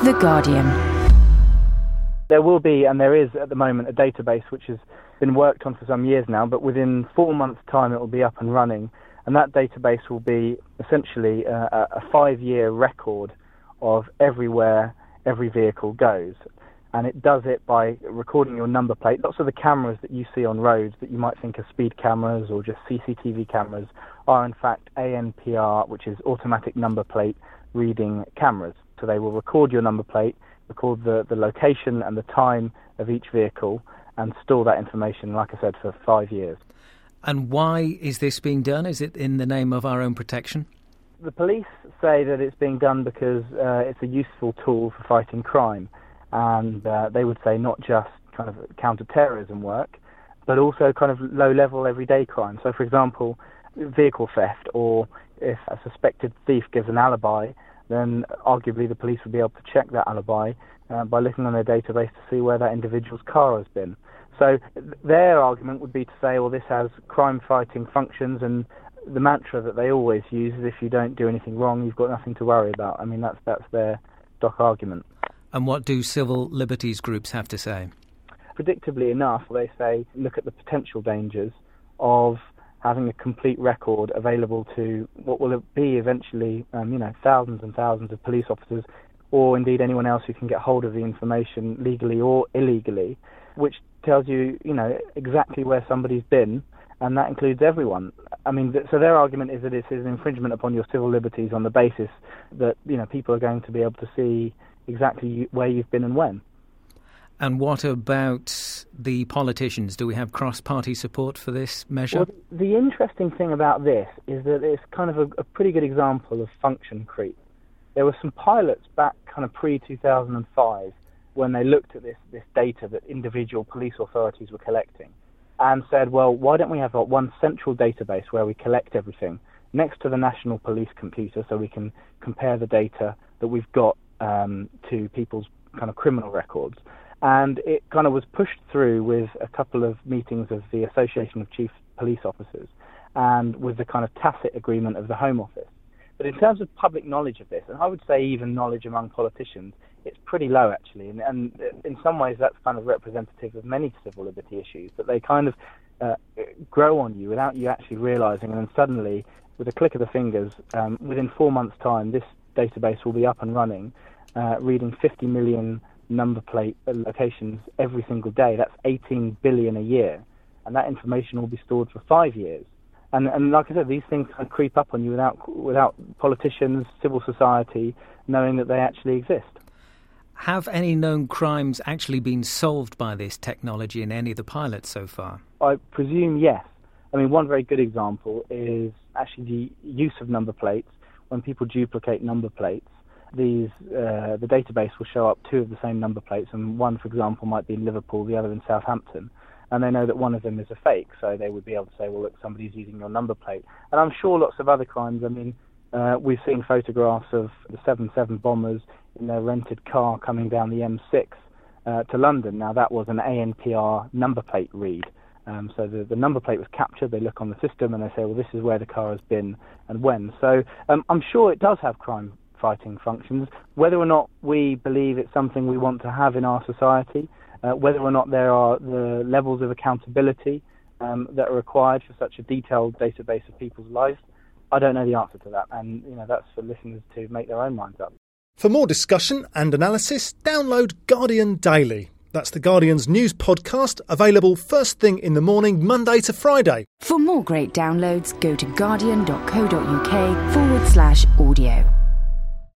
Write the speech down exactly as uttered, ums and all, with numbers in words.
The Guardian. There will be, and there is at the moment, a database which has been worked on for some years now, but within four months' time it will be up and running, and that database will be essentially a, a five-year record of everywhere every vehicle goes. And it does it by recording your number plate. Lots of the cameras that you see on roads that you might think are speed cameras or just C C T V cameras are in fact A N P R, which is automatic number plate reading cameras. So they will record your number plate, record the, the location and the time of each vehicle, and store that information, like I said, for five years. And why is this being done? Is it in the name of our own protection? The police say that it's being done because uh, it's a useful tool for fighting crime. And uh, they would say not just kind of counter-terrorism work, but also kind of low-level everyday crime. So, for example, vehicle theft, or if a suspected thief gives an alibi, then arguably the police would be able to check that alibi uh, by looking on their database to see where that individual's car has been. So their argument would be to say, well, this has crime-fighting functions, and the mantra that they always use is if you don't do anything wrong, you've got nothing to worry about. I mean, that's that's their stock argument. And what do civil liberties groups have to say? Predictably enough, they say, look at the potential dangers of having a complete record available to what will be eventually, um, you know, thousands and thousands of police officers, or indeed anyone else who can get hold of the information legally or illegally, which tells you, you know, exactly where somebody's been, and that includes everyone. I mean, th- so their argument is that it is an infringement upon your civil liberties on the basis that, you know, people are going to be able to see exactly where you've been and when. And what about the politicians? Do we have cross-party support for this measure? Well, the interesting thing about this is that it's kind of a, a pretty good example of function creep. There were some pilots back kind of pre two thousand five when they looked at this, this data that individual police authorities were collecting and said, well, why don't we have one central database where we collect everything next to the national police computer so we can compare the data that we've got Um, to people's kind of criminal records. And it kind of was pushed through with a couple of meetings of the Association of Chief Police Officers and with the kind of tacit agreement of the Home Office. But in terms of public knowledge of this, and I would say even knowledge among politicians, it's pretty low actually. And, and in some ways that's kind of representative of many civil liberty issues, that they kind of uh, grow on you without you actually realising, and then suddenly, with a click of the fingers, um, within four months' time, this database will be up and running, uh, reading fifty million number plate locations every single day. That's eighteen billion a year, and that information will be stored for five years. And, and like I said, these things kind of creep up on you without without politicians, civil society knowing that they actually exist. Have any known crimes actually been solved by this technology in any of the pilots so far? I presume yes. I mean, one very good example is actually the use of number plates. When people duplicate number plates, these uh, the database will show up two of the same number plates, and one, for example, might be in Liverpool, the other in Southampton, and they know that one of them is a fake, so they would be able to say, well, look, somebody's using your number plate. And I'm sure lots of other crimes, I mean, uh, we've seen photographs of the seven seven bombers in their rented car coming down the M six uh, to London. Now, that was an A N P R number plate read. Um, so the, the number plate was captured, they look on the system and they say, well, this is where the car has been and when. So um, I'm sure it does have crime-fighting functions. Whether or not we believe it's something we want to have in our society, uh, whether or not there are the levels of accountability um, that are required for such a detailed database of people's lives, I don't know the answer to that. And, you know, that's for listeners to make their own minds up. For more discussion and analysis, download Guardian Daily. That's the Guardian's news podcast, available first thing in the morning, Monday to Friday. For more great downloads, go to guardian.co.uk forward slash audio.